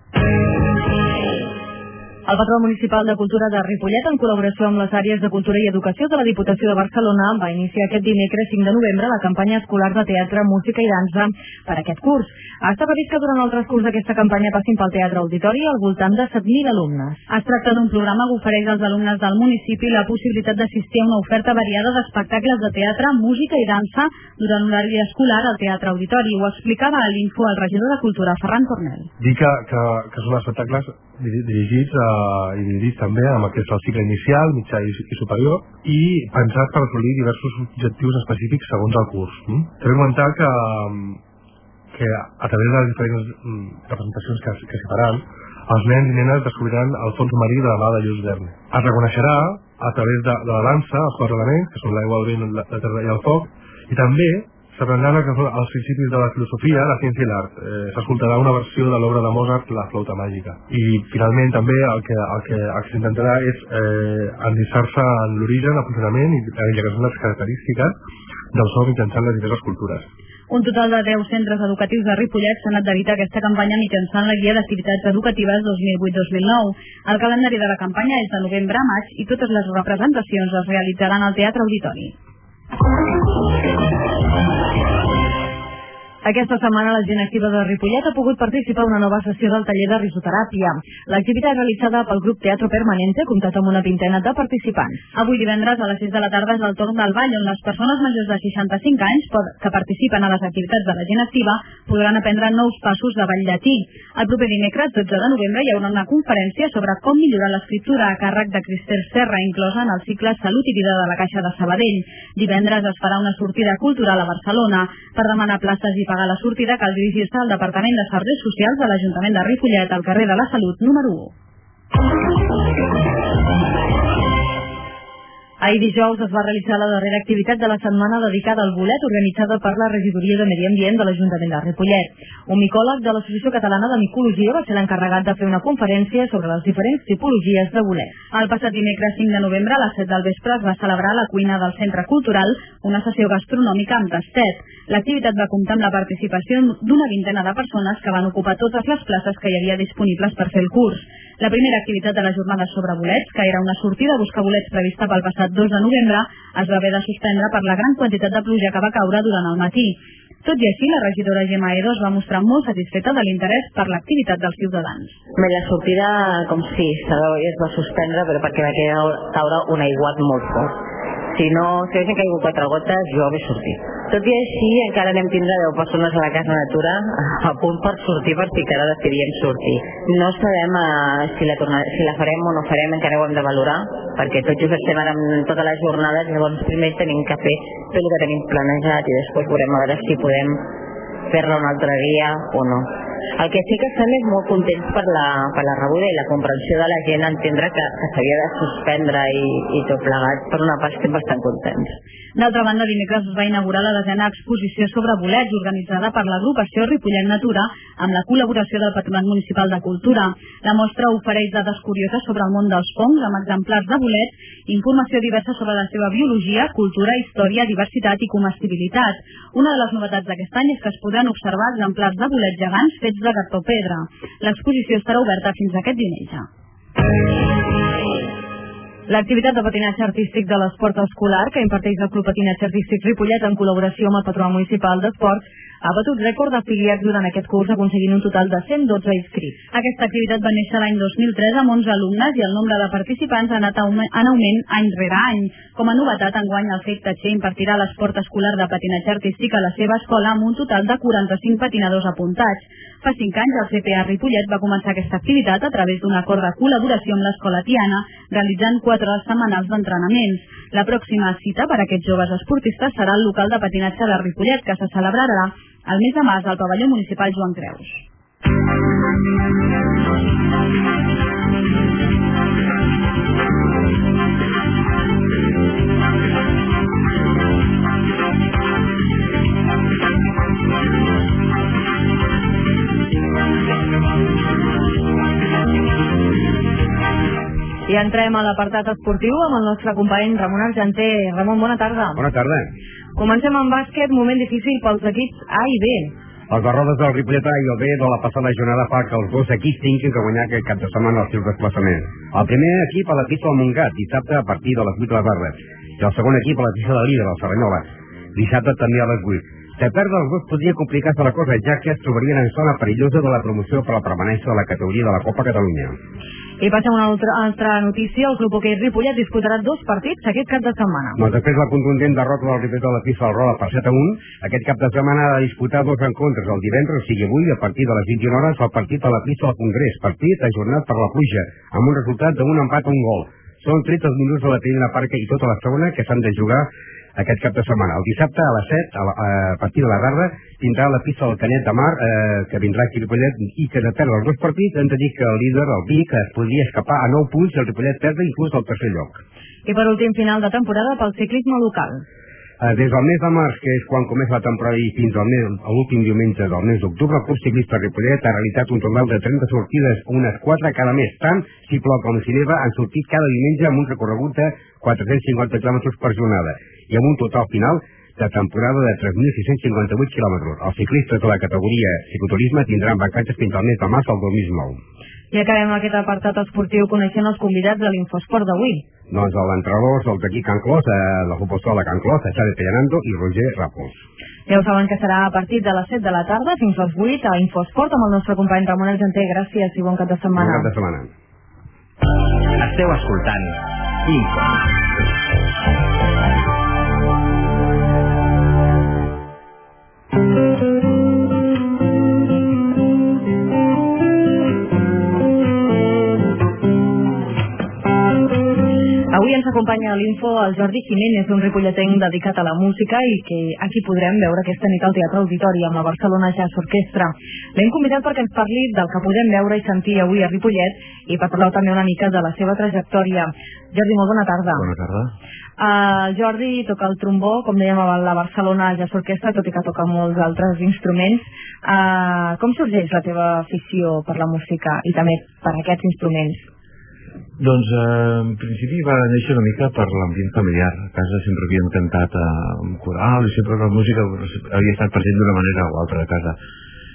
El Patró Municipal de Cultura de Ripollet, en col·laboració amb les àrees de Cultura i Educació de la Diputació de Barcelona, va iniciar aquest dimecres cinc de novembre la campanya escolar de teatre, música i dansa per aquest curs. Està previst que durant el transcurs d'aquesta campanya passin pel Teatre Auditori al voltant de set mil alumnes. Es tracta d'un programa que ofereix als alumnes del municipi la possibilitat d'assistir a una oferta variada d'espectacles de teatre, música i dansa durant l'horari escolar al Teatre Auditori. Ho explicava a l'Info el regidor de Cultura, Ferran Tornel. Dir que, que, que són espectacles dirigits a, i dirigits també amb aquest el cicle inicial, mitjà i, i superior, i pensats per assolir diversos objectius específics segons el curs. Mm? També comentar que, que a través de les diferents mm, representacions que, que s'hi faran, els nens i nenes descobriran el fons marí de la mà de Lluís Verne. Es reconeixerà a través de, de la dansa els quatre elements, que són l'aigua, el vent, la terra i el foc, i també s'aprendran els principis de la filosofia, la ciència i l'art. Eh, S'escoltarà una versió de l'obra de Mozart, La flauta màgica. I finalment també el que, el que, el que s'intentarà és eh, endissar-se en l'origen, el funcionament i, i que són les característiques del so mitjançant les diverses cultures. Un total de deu centres educatius de Ripollet s'han adherit a aquesta campanya mitjançant la Guia d'Activitats Educatives dos mil vuit dos mil nou. El calendari de la campanya és de novembre a maig i totes les representacions es realitzaran al Teatre Auditori. Aquesta setmana la gent activa de Ripollet ha pogut participar en una nova sessió del taller de risoteràpia. L'activitat realitzada pel grup Teatro Permanente ha comptat amb una vintena de participants. Avui divendres a les sis de la tarda és el torn del ball, on les persones majors de seixanta-cinc anys que participen a les activitats de la gent activa podran aprendre nous passos de ball llatí. El proper dimecres, dotze de novembre, hi haurà una conferència sobre com millorar l'escriptura a càrrec de Cristel Serra, inclosa en el cicle Salut i Vida de la Caixa de Sabadell. Divendres es farà una sortida cultural a Barcelona. Per demanar places i pagar la sortida cal dirigir-se al Departament de Serveis Socials de l'Ajuntament de Ripollet, al carrer de la Salut, número u. Ahir dijous es va realitzar la darrera activitat de la setmana dedicada al bolet, organitzada per la Regidoria de Medi Ambient de l'Ajuntament de Ripollet. Un micòleg de l'Associació Catalana de Micologia va ser l'encarregat de fer una conferència sobre les diferents tipologies de bolet. El passat dimecres cinc de novembre a les set del vespre es va celebrar a la cuina del Centre Cultural una sessió gastronòmica amb tastet. L'activitat va comptar amb la participació d'una vintena de persones que van ocupar totes les places que hi havia disponibles per fer el curs. La primera activitat de la jornada sobre bolets, que era una sortida a buscar bolets prevista pel passat dos de novembre, es va haver de suspendre per la gran quantitat de pluja que va caure durant el matí. Tot i així, la regidora Gemma Edo es va mostrar molt satisfeta de l'interès per l'activitat dels ciutadans. Bé, la sortida, com sí, es va suspendre, però perquè va caure un aiguat molt fort. Si no, si haguessin caigut quatre gotes, jo hauria sortit. Tot i així, encara anem tindre deu persones a la Casa Natura a punt per sortir, per si encara decidíem sortir. No sabem uh, si, la torna, si la farem o no farem, encara ho hem de valorar, perquè tot just estem ara en totes les jornades, llavors primer tenim que fer tot el que tenim planejat i després veurem a veure si podem fer-la un altre dia o no. El que sí que estem és molt contents per la, per la rebuda i la comprensió de la gent a entendre que, que s'havia de suspendre i, i tot plegat. Per una part estem bastant contents. D'altra banda, dimecres es va inaugurar la desena exposició sobre bolets organitzada per l'agrupació Ripollet Natura amb la col·laboració del Patronat Municipal de Cultura. La mostra ofereix dades curioses sobre el món dels fongs amb exemplars de bolets, informació diversa sobre la seva biologia, cultura, història, diversitat i comestibilitat. Una de les novetats d'aquest any és que es podran observar exemplars de bolets gegants fets de cartó pedra. L'exposició estarà oberta fins aquest diumenge. L'activitat de patinatge artístic de l'esport escolar que imparteix el Club Patinatge Artístic Ripollet en col·laboració amb el Patronat Municipal d'Esports ha batut rècord d'afiliats durant aquest curs, aconseguint un total de cent dotze inscrits. Aquesta activitat va néixer l'any dos mil tres amb onze alumnes i el nombre de participants ha anat en augment any rere any. Com a novetat, enguany el C E I C Tatxer impartirà l'esport escolar de patinatge artístic a la seva escola amb un total de quaranta-cinc patinadors apuntats. Fa cinc anys el C P A Ripollet va començar aquesta activitat a través d'un acord de col·laboració amb l'Escola Tiana, realitzant quatre hores setmanals d'entrenaments. La pròxima cita per a aquests joves esportistes serà el local de patinatge de Ripollet, que se celebrarà el mes de març al pavelló municipal Joan Creus. I entrem a l'apartat esportiu amb el nostre company Ramon Argenter. Ramon, bona tarda. Bona tarda. Comencem amb bàsquet, moment difícil pels equips A i B. Els derrotes del Ripollet A i el B de la passada jornada fa que els dos equips tinguin que guanyar aquest cap de setmana els seus desplaçaments. El primer equip a la pista del Montgat, dissabte a partir de les vuit de la tarda. I el segon equip a la pista de líder, el Cerdanyola, dissabte també a les vuit. De perdre els dos podria complicar-se la cosa, ja que es trobarien en zona perillosa de la promoció per la permanència de la categoria de la Copa Catalunya. I passem a una altra, altra notícia. El Club Hoquei Ripollet disputarà dos partits aquest cap de setmana. Doncs després la contundent derrota del Ripollet a la pista del Roda per set a un, aquest cap de setmana ha de disputar dos encontres. El divendres, o sigui avui, a partir de les vint i una hores, el partit a la pista del Congrés. Partit ajornat per la pluja, amb un resultat d'un empat a un gol. Són trenta minuts de la primera part i tota la segona que s'han de jugar aquest cap de setmana. El dissabte a les set, a, la, a partir de la tarda, tindrà la pista del Canet de Mar, eh, que vindrà aquí a Ripollet, i que de perdre els dos partits hem de dir que el líder, el Vic, es podria escapar a nou punts i el Ripollet perdre inclús el tercer lloc. I per últim final de temporada pel ciclisme local. Eh, des del mes de març, que és quan comença la temporada, i fins al mes, a l'últim diumenge del mes d'octubre, el Club Ciclista Ripollet ha realitzat un total de trenta sortides, unes quatre cada mes. Tant si plou com si neva, han sortit cada diumenge amb un recorregut de quatre-cents cinquanta quilòmetres per jornada i amb un total final de temporada de tres mil sis-cents cinquanta-vuit quilòmetres. Els ciclistes de la categoria cicloturisme tindran vacances fins al mes de març del dos mil nou. I acabem aquest apartat esportiu coneixent els convidats de l'Infosport d'avui. Doncs l'entrenador dels d'aquí Can Clos, eh, del futbol sala de Can Clos, Xavi Pellanando i Roger Ràpols. Ja ho saben que serà a partir de les set de la tarda fins als vuit a Infosport amb el nostre company Ramon Argenter. Gràcies i bon cap de setmana. Bon cap de setmana. Esteu escoltant Info. Avui ens acompanya a l'Info el Jordi Jiménez, un ripolletenc dedicat a la música i que aquí podrem veure aquesta nit al Teatre Auditori amb la Barcelona Jazz Orquestra. L'hem convidat perquè ens parli del que podem veure i sentir avui a Ripollet i per parlar també una mica de la seva trajectòria. Jordi, molt bona tarda. Bona tarda. Uh, Jordi toca el trombó, com dèiem a la Barcelona Jazz Orquestra, tot i que toca molts altres instruments. Uh, com sorgeix la teva afició per la música i també per aquests instruments? Doncs eh, en principi va néixer una mica per l'ambient familiar. A casa sempre havíem cantat amb coral i sempre la música havia estat present d'una manera o altra a casa.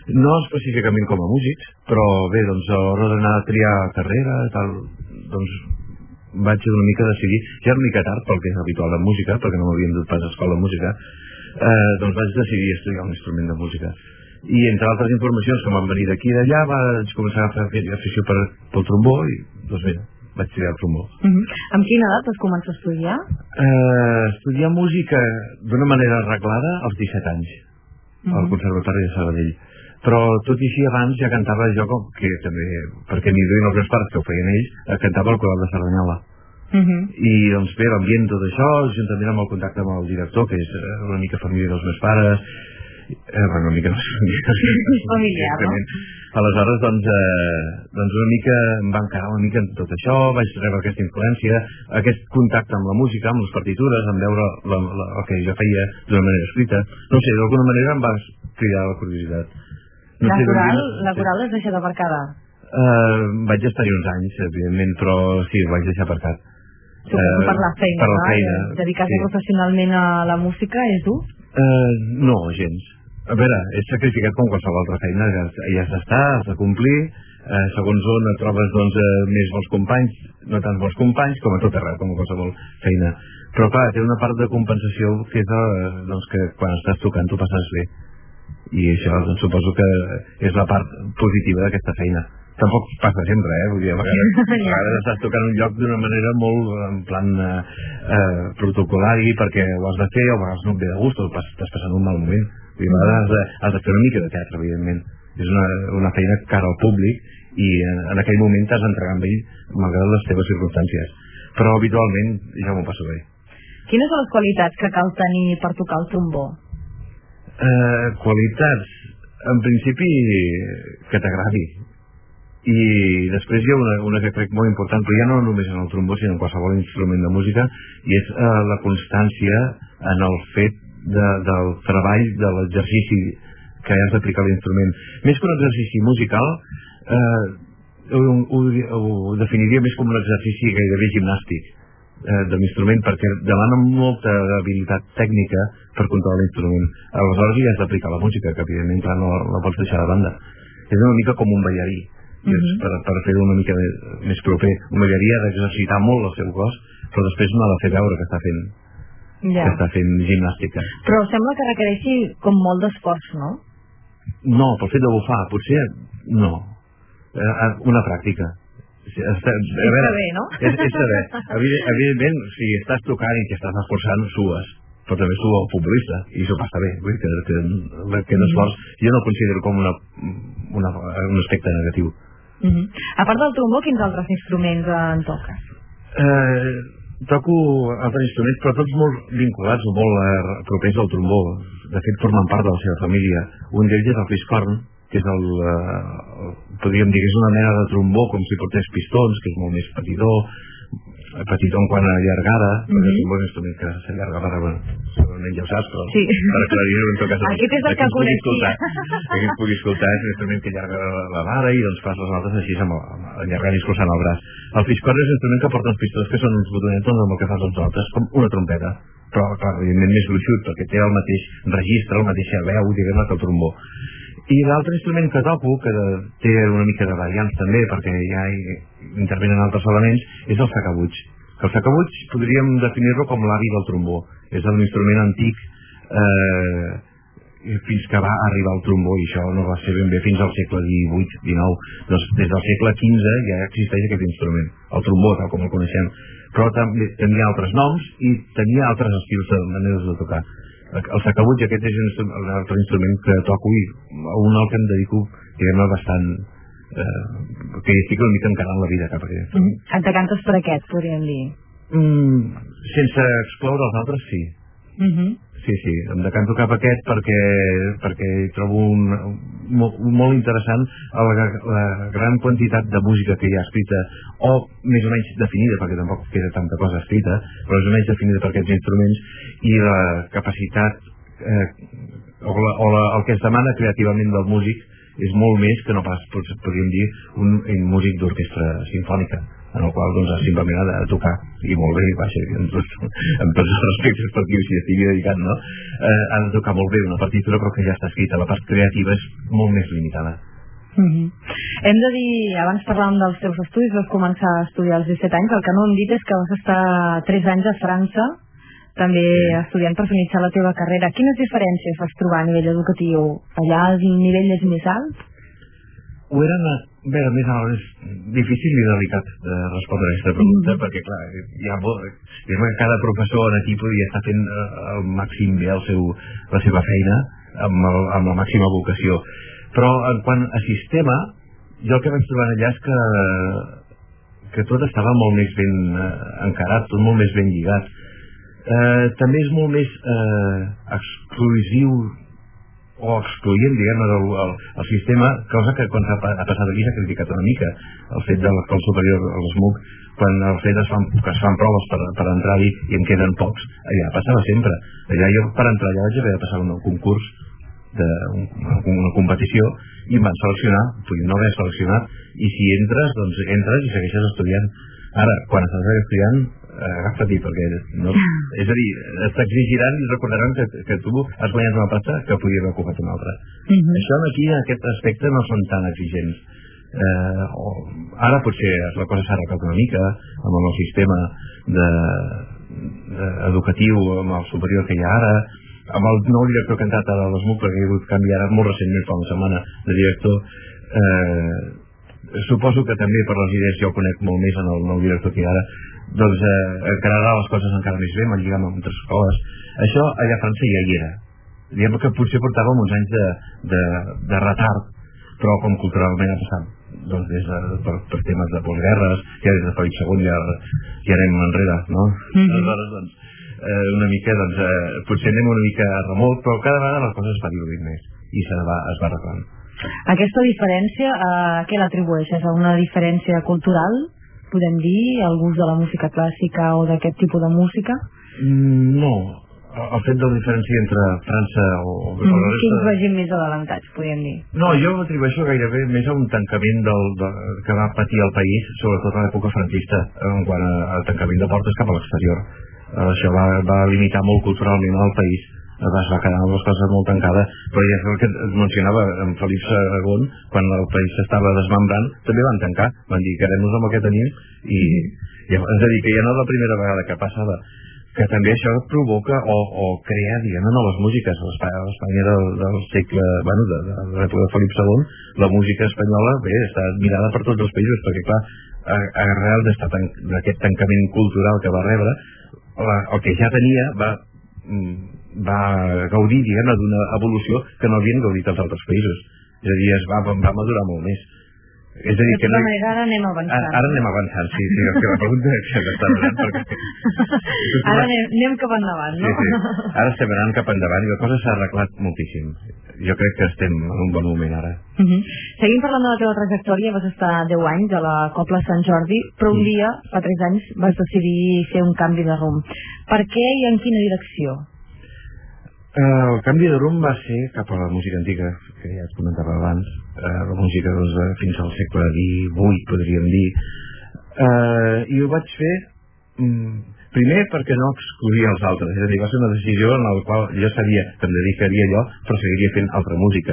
No específicament com a músics, però bé, doncs a l'hora d'anar a triar carrera, tal, doncs vaig una mica decidir, ja una mica tard pel que és habitual de música, perquè no m'havien dut pas a escola de música, eh, doncs vaig decidir estudiar un instrument de música. I entre altres informacions que m'han venit d'aquí i d'allà vaig començar a fer afició per, pel trombó i doncs mira, vaig estudiar el trombó. Uh -huh. Amb quina edat vas començar a estudiar? Eh, estudiar música d'una manera arreglada als disset anys, uh -huh. al Conservatori de Sabadell. Però tot i així abans ja cantava jo, com que també, perquè m'hi duien els meus pares, que ho feien ells, cantava al Coral de Cerdanyola. Uh -huh. I doncs bé, l'ambient tot això, juntament amb el contacte amb el director, que és una mica família dels meus pares, eh, bueno, una mica no és familiar, no? Aleshores, doncs, eh, doncs una mica em va encarar una mica en tot això, vaig rebre aquesta influència, aquest contacte amb la música, amb les partitures, amb veure la, la, el que jo feia d'una manera escrita. No sé, d'alguna manera em va cridar la curiositat. No la, sé, coral, no, la coral l'has deixat aparcada? Uh, vaig estar-hi uns anys, evidentment, però sí, ho vaig deixar aparcat. Suposo uh, per la feina, per la feina no? Dedicar-se sí. professionalment a la música és dur? Uh, no, gens. A veure, és sacrificat com qualsevol altra feina, ja, ja has d'estar, has de complir, eh, segons on et trobes doncs, eh, més bons companys, no tants bons companys, com a tot arreu, com a qualsevol feina. Però clar, té una part de compensació que és eh, doncs, que quan estàs tocant t'ho passes bé. I això doncs, suposo que és la part positiva d'aquesta feina. Tampoc passa sempre, eh? Vull dir, a vegades, a vegades estàs tocant un lloc d'una manera molt en plan eh, eh, protocolari perquè ho has de fer, o a vegades no et ve de gust, o estàs passant un mal moment. Vull dir, a vegades has de, has de fer una mica de teatre, evidentment. És una, una feina cara al públic i en, en aquell moment t'has d'entregar amb ell malgrat les teves circumstàncies. Però habitualment ja m'ho passo bé. Quines són les qualitats que cal tenir per tocar el trombó? Eh, qualitats, en principi que t'agradi, i després hi ha una, una que crec molt important, però ja no només en el trombó sinó en qualsevol instrument de música, i és eh, la constància en el fet de, del treball, de l'exercici que has d'aplicar a l'instrument. Més que un exercici musical, eh, ho, ho, ho definiria més com un exercici gairebé gimnàstic eh, de l'instrument, perquè demana molta habilitat tècnica per controlar l'instrument. Aleshores hi has d'aplicar la música, que evidentment no la pots deixar de banda. És una mica com un ballarí, uh -huh. per, per fer-ho una mica més, més proper. Un ballarí ha d'exercitar molt el seu cos, però després no ha de fer veure que està fent, ja. que està fent gimnàstica. Però sembla que requereixi com molt d'esforç, no? No, pel fet de bufar, potser no. Eh, una pràctica. Sí, està, a veure, bé, no? És, és saber. Evidentment, si estàs tocant i que estàs esforçant, sues, però també sua el futbolista, i això passa bé. Vull dir que, que, que l'esforç jo no el considero com una, una, un aspecte negatiu. Uh -huh. A part del trombó, quins altres instruments en toques? Eh, toco altres instruments, però tots molt vinculats o molt eh, propers al trombó. De fet, formen part de la seva família. Un d'ells és el fliscorn, que és el, eh, podríem dir que és una mena de trombó, com si portés pistons, que és molt més petitó, petitó en quant a llargada, mm -hmm. perquè és un bon instrument que s'allarga per, bueno, segurament ja ho saps, però sí. per aclarir-ho en tot cas, aquest és el que coneixia. Aquest pugui escoltar, és un instrument que allarga la vara i doncs fas les notes així, amb, amb, allargant i escurçant el braç. El fliscorn és un instrument que porta uns pistons que són uns botonets amb el que fas les notes, com una trompeta, però clar, evidentment més gruixut, perquè té el mateix registre, la mateixa veu, diguem-ne, que el trombó. I l'altre instrument que toco, que de, té una mica de variants també, perquè ja hi intervenen altres elements, és el sacabuig. El sacabuig podríem definir-lo com l'avi del trombó. És un instrument antic eh, fins que va arribar al trombó, i això no va ser ben bé fins al segle divuit dinou. Doncs des del segle quinze ja existeix aquest instrument, el trombó, tal com el coneixem. Però també tenia altres noms i tenia altres estils de maneres de tocar. El sacabuig aquest és un altre instrument que toco i un al que em dedico, diguem-ne, bastant eh, que estic una mica encarant la vida cap a aquest. Mm. Et decantes per aquest, podríem dir? Mm, sense excloure els altres, sí. Mm -hmm. Sí, sí, em decanto cap a aquest perquè, perquè hi trobo un, molt, molt interessant la, la gran quantitat de música que hi ha escrita, o més o menys definida, perquè tampoc queda tanta cosa escrita, però més o menys definida per aquests instruments, i la capacitat eh, o, la, o la, el que es demana creativament del músic és molt més que no pas, podríem dir, un, un músic d'orquestra simfònica. en el qual doncs simplement ha de tocar i molt bé, vaja, amb tots, amb tots els respectes per qui s'hi estigui dedicant, no? Eh, ha de tocar molt bé una partitura però que ja està escrita, la part creativa és molt més limitada. Mm-hmm. Hem de dir, abans parlàvem dels teus estudis, vas començar a estudiar als disset anys, el que no hem dit és que vas estar tres anys a França també sí. estudiant per finalitzar la teva carrera. Quines diferències vas trobar a nivell educatiu? Allà el nivell és més alt? Ho era una... Bé, a més ara és difícil i delicat de respondre a aquesta pregunta, mm-hmm. perquè clar, hi ha molt... cada professor aquí podia estar fent el màxim bé el seu, la seva feina amb, el, amb la màxima vocació, però en quant a sistema jo el que vaig trobar allà és que que tot estava molt més ben eh, encarat, tot molt més ben lligat. Eh, també és molt més eh, exclusiu o excloent, diguem-ne, del el, el sistema, cosa que quan ha, ha passat aquí s'ha criticat una mica, el fet de l'escola superior a l'S M U C, quan el fet es fan, que es fan proves per, per entrar-hi i en queden pocs, allà passava sempre. Allà jo per entrar allà vaig haver de passar un concurs, de, un, una competició, i em van seleccionar, podien no haver seleccionat, i si entres, doncs entres i segueixes estudiant. Ara, quan estàs estudiant, agafa-t'hi, perquè no, és a dir, t'exigiran i recordaran que, que tu has guanyat una plaça que podria haver ocupat una altra. Mm-hmm. Això aquí, en aquest aspecte, no són tan exigents. Eh, o, ara potser la cosa s'ha arreglat una mica amb el nou sistema de, de, educatiu, amb el superior que hi ha ara, amb el nou director que ha entrat a l'S M U C, perquè hi ha hagut canvi ara molt recentment, fa una setmana, de director. Eh, suposo que també per les idees jo conec molt més en el nou director que hi ha ara, doncs eh, encararà les coses encara més bé, m'han lligat amb altres escoles. Això allà a França ja hi era. Diguem que potser portàvem uns anys de, de, de retard, però com culturalment ha passat, doncs des de, per, per temes de postguerres, ja des de Felip segon ja, ja anem enrere, no? Mm-hmm. Aleshores, doncs, eh, una mica, doncs, eh, potser anem una mica a remolc, però cada vegada la cosa es va diluint més i se va, es va arreglant. Aquesta diferència, a què l'atribueixes? A una diferència cultural? Podem dir, al gust de la música clàssica o d'aquest tipus de música? Mm, no, el fet de la diferència entre França o... Mm, o quins règims més adelantats, podríem dir? No, jo ho atribueixo gairebé més a un tancament del, de, que va patir el país, sobretot a l'època franquista, en quant a, a tancament de portes cap a l'exterior. Uh, això va, va limitar molt culturalment el país, es va quedar amb les coses molt tancades, però ja és el que es mencionava en Felip segon, quan el país s'estava desmembrant, també van tancar, van dir quedem-nos amb el que tenim, i ja, és a dir, que ja no és la primera vegada que passava, que també això provoca o, o crea, diguem-ne, noves músiques. L'Espanya del, del segle, bueno, de, de l'època de Felip segon, la música espanyola, bé, està admirada per tots els països, perquè clar, arrel d'aquest tancament cultural que va rebre, la, el que ja tenia va va gaudir, diguem-ne, d'una evolució que no havien gaudit els altres països. És a dir, es va, va madurar molt més. És a dir, de que tota no... manera, ara anem avançant. Ara, ara anem avançant, sí, sí, és que la pregunta és que està anant perquè... Ara anem, anem cap endavant, no? Sí, sí. Ara estem anant cap endavant i la cosa s'ha arreglat moltíssim. Jo crec que estem en un bon moment ara. Uh -huh. Seguim parlant de la teva trajectòria, vas estar deu anys a la Cobla Sant Jordi, però un dia, fa tres anys, vas decidir fer un canvi de rumb. Per què i en quina direcció? Uh, el canvi de rumb va ser cap a la música antiga, que ja et comentava abans, uh, la música doncs, uh, fins al segle divuit, podríem dir. Uh, I ho vaig fer um, primer perquè no excluïa els altres, és a dir, va ser una decisió en la qual jo sabia que em dedicaria allò, però seguiria fent altra música.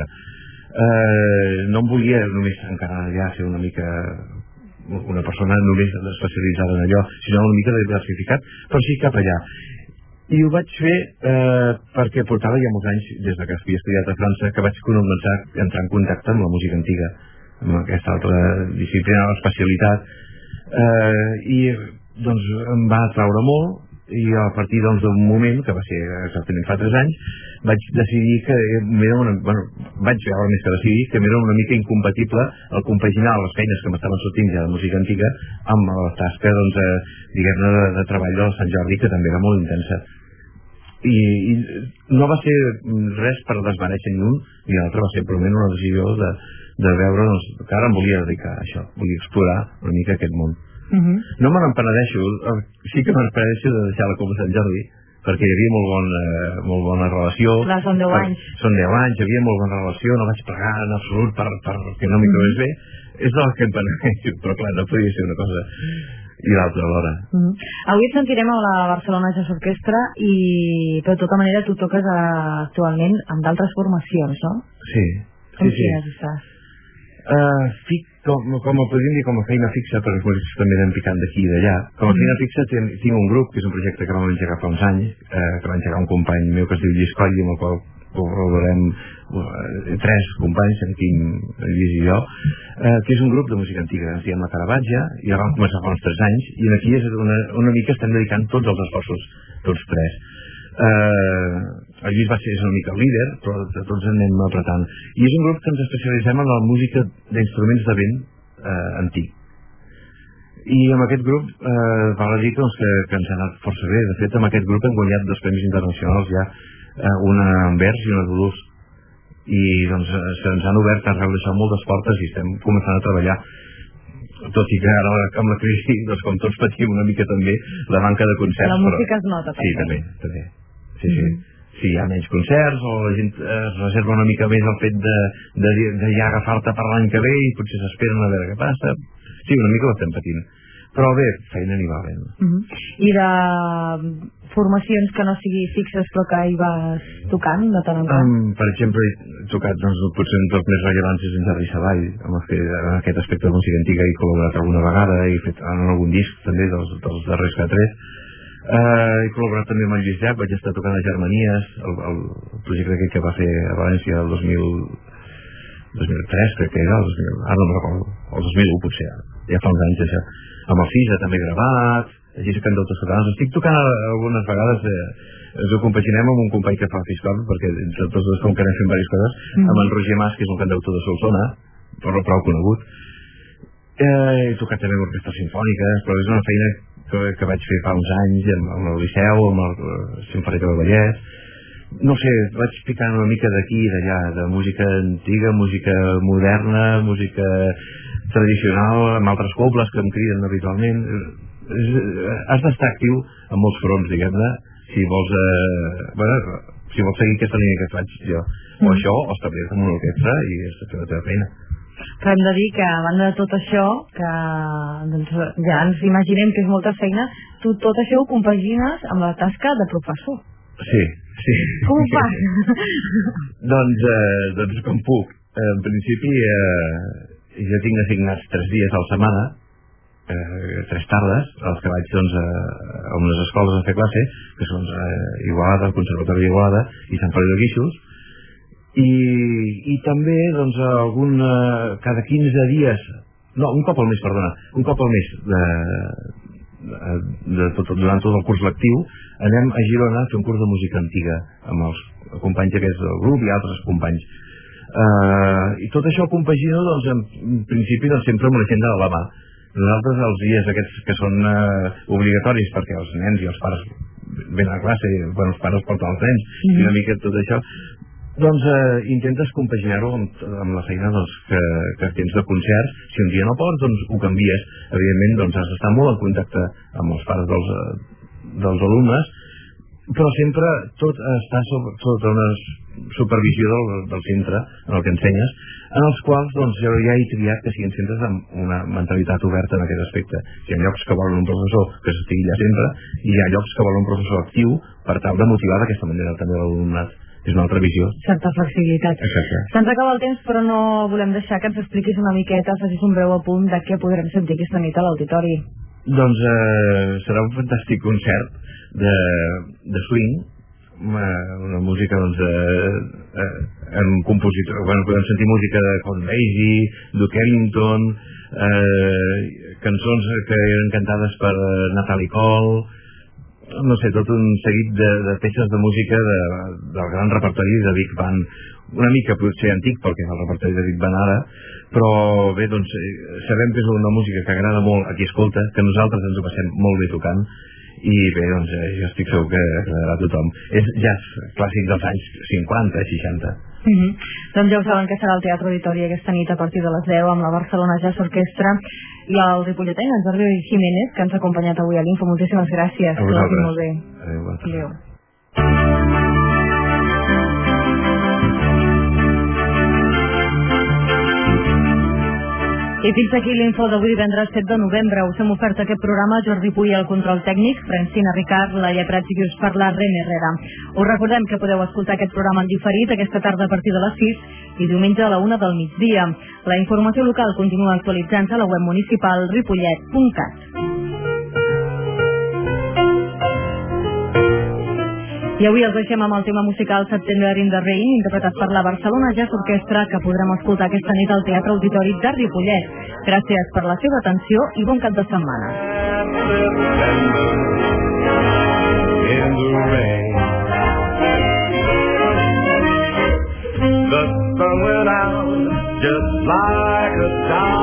Uh, no em volia només encarar allà ser una mica una persona només especialitzada en allò, sinó una mica diversificat, però sí cap allà. I ho vaig fer eh, perquè portava ja molts anys, des que havia estudiat a França, que vaig començar a entrar en contacte amb la música antiga, amb aquesta altra disciplina, l'especialitat, eh, i doncs em va atraure molt, i a partir doncs, d'un moment, que va ser exactament fa tres anys, vaig decidir que m'era una, bueno, vaig veure més que decidir que m'era una mica incompatible el compaginar les feines que m'estaven sortint ja de música antiga amb la tasca, doncs, eh, diguem-ne, de, de treball del Sant Jordi, que també era molt intensa. I, i no va ser res per desmereixer ni un ni l'altre, va ser simplement una decisió de, de veure doncs, que ara em volia dedicar a això, volia explorar una mica aquest món. Uh-huh. No me n'empenedeixo, sí que m'empenedeixo de deixar la Cobla Sant Jordi, perquè hi havia molt, bon, eh, molt bona relació. Clar, són deu anys. Són deu anys, hi havia molt bona relació, no vaig pagar en absolut per, per que no m'hi trobés bé. és del que em penedeixo, però clar, no podia ser una cosa i l'altra alhora. Mm -hmm. Avui et sentirem a la Barcelona Jazz Orquestra i, però de tota manera tu toques uh, actualment amb d'altres formacions, no? Sí, sí, amb sí. quines estàs? Uh, fic, com, com a podríem dir, com a feina fixa, perquè els músics també anem picant d'aquí i d'allà. Com a feina mm -hmm. fixa tinc, tinc un grup, que és un projecte que vam engegar fa uns anys, eh, que va engegar un company meu que es diu Lluís Coll, amb el qual col·laborem uh, tres companys, en Quim, el Lluís i jo, uh, que és un grup de música antiga, ens diem la Caravaggio, i ja vam començar fa uns tres anys, i aquí és una, una mica estem dedicant tots els esforços, tots tres. Uh, el Lluís va ser una mica el líder, però tots anem apretant. I és un grup que ens especialitzem en la música d'instruments de vent uh, antic. I amb aquest grup eh, val a dir doncs, que, que ens ha anat força bé. De fet, amb aquest grup hem guanyat dos premis internacionals ja, eh, una a Anvers i una a Toulouse. I doncs se'ns han obert arreu d'això moltes portes i estem començant a treballar. Tot i que ara amb la crisi, doncs, com tots patim una mica també, la manca de concerts. La música però... es nota també. Sí, també, també. Sí, sí. Mm-hmm. Si hi ha menys concerts o la gent es reserva una mica més el fet de, de, de ja agafar-te per l'any que ve i potser s'esperen a veure què passa. Sí, una mica ho estem patint. Però bé, feina n'hi va bé. Uh-huh. I de formacions que no sigui fixes però que hi vas tocant de tant en tant? Um, per exemple, he tocat doncs, potser un dels més rellevants és en Jordi Savall, amb el que, en aquest aspecte de música antiga he col·laborat alguna vegada, he fet en algun disc també dels, dels darrers que ha tret. Uh, he col·laborat també amb el Lluís Llach, vaig estar tocant a Germanies, el, el projecte aquell que va fer a València el dos mil tres, crec que era, el dos mil, ara no me'n recordo, el dos mil u potser, ja fa uns anys això. Amb el FISA també gravat, així que cantautes catalans. Estic tocant algunes vegades, eh, ens ho compaginem amb un company que fa fiscal, perquè entre tots dos com que anem fent diverses coses, mm. amb en Roger Mas, que és un cantautor de Solsona, però prou conegut. Eh, he tocat també amb orquestres sinfòniques, però és una feina que, que vaig fer fa uns anys amb, amb el Liceu, amb el Simfònica del Vallès. No sé, vaig picant una mica d'aquí i d'allà, de música antiga, música moderna, música tradicional, amb altres cobles que em criden habitualment. Has d'estar actiu en molts fronts, diguem-ne, si vols eh, bueno, si vols seguir aquesta línia que faig jo, o mm. això, o establir-te en una orquestra i és la teva feina. Però hem de dir que a banda de tot això, que doncs, ja ens imaginem que és molta feina, tu tot això ho compagines amb la tasca de professor. Sí, sí. Com ho fas? doncs, eh, doncs com puc. En principi eh, jo tinc assignats tres dies a la setmana, eh, tres tardes, als que vaig doncs, a, a unes escoles a fer classe, que són eh, Igualada, el Conservatori d'Igualada i Sant Feliu de Guíxols, i, i també doncs, algun, eh, cada quinze dies, no, un cop al mes, perdona, un cop al mes de, de, de tot, durant tot el curs lectiu, anem a Girona a fer un curs de música antiga amb els companys aquests del grup i altres companys. Uh, I tot això compagino, doncs, en principi, doncs, sempre amb l'agenda de la mà. Nosaltres, els dies aquests que són uh, obligatoris, perquè els nens i els pares venen a classe, i bueno, els pares porten els nens, mm-hmm. i una mica tot això, doncs uh, intentes compaginar-ho amb, amb la feina doncs, que, que tens de concerts. Si un dia no pots, doncs ho canvies. Evidentment, doncs, has d'estar molt en contacte amb els pares dels, uh, dels alumnes, però sempre tot està sota una supervisió del, del centre en el que ensenyes, en els quals doncs, jo ja he triat que siguin centres amb una mentalitat oberta en aquest aspecte. Hi ha llocs que volen un professor que s'estigui allà sempre i hi ha llocs que volen un professor actiu per tal de motivar d'aquesta manera també l'alumnat. És una altra visió. Certa flexibilitat. Exacte. Se'ns acaba el temps, però no volem deixar que ens expliquis una miqueta, facis un breu apunt de què podrem sentir aquesta nit a l'auditori. Doncs eh, serà un fantàstic concert de, de swing, una música doncs, eh, eh, en compositor, bueno, podem sentir música de Count Basie, Duke Ellington, eh, cançons que eren cantades per Natalie Cole, no sé, tot un seguit de, de peces de música de, del gran repertori de Big Band, una mica potser antic perquè és el repertori de Big Band ara, però bé, doncs sabem que és una música que agrada molt a qui escolta, que nosaltres ens ho passem molt bé tocant, i bé, doncs jo estic segur que agradarà a tothom. És jazz clàssic dels anys cinquanta, seixanta. Mm-hmm. Doncs ja ho saben que serà el Teatre Auditori aquesta nit a partir de les deu amb la Barcelona Jazz Orquestra i el ripolleteny, en Jordi Jiménez, que ens ha acompanyat avui a l'Info. Moltíssimes gràcies. A vosaltres. Molt bé. Adéu. Adéu. I I fins aquí l'info d'avui divendres set de novembre. Us hem ofert aquest programa Jordi Puy al control tècnic, Francina Ricard, Laia Prats i qui us parla, Rene Herrera. Us recordem que podeu escoltar aquest programa en diferit aquesta tarda a partir de les sis i diumenge a la una del migdia. La informació local continua actualitzant-se a la web municipal ripollet punt cat. I avui els deixem amb el tema musical September in the Rain, interpretat per la Barcelona Jazz Orquestra, que podrem escoltar aquesta nit al Teatre Auditori de Ripollet. Gràcies per la seva atenció i bon cap de setmana. In the rain, the sun went out just like a star.